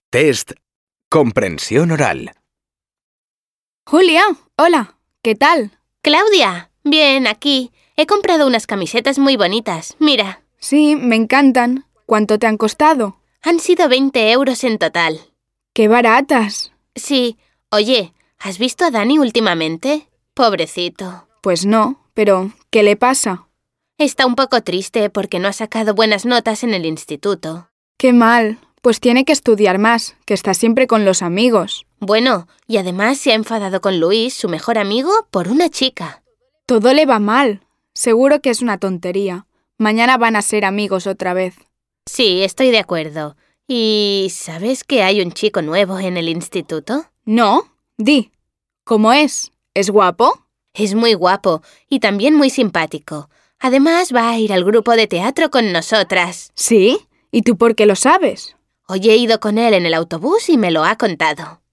Test Comprensión Oral. Julia, hola, ¿qué tal? Claudia, bien, aquí. He comprado unas camisetas muy bonitas, mira. Sí, me encantan. ¿Cuánto te han costado? Han sido 20 euros en total. ¡Qué baratas! Sí. Oye, ¿has visto a Dani últimamente? Pobrecito. Pues no, pero ¿qué le pasa? Está un poco triste porque no ha sacado buenas notas en el instituto. ¡Qué mal! Pues tiene que estudiar más, que está siempre con los amigos. Bueno, y además se ha enfadado con Luis, su mejor amigo, por una chica. Todo le va mal. Seguro que es una tontería. Mañana van a ser amigos otra vez. Sí, estoy de acuerdo. ¿Y sabes que hay un chico nuevo en el instituto? ¿No? Di. ¿Cómo es? ¿Es guapo? Es muy guapo y también muy simpático. Además, va a ir al grupo de teatro con nosotras. ¿Sí? ¿Y tú por qué lo sabes? Hoy he ido con él en el autobús y me lo ha contado.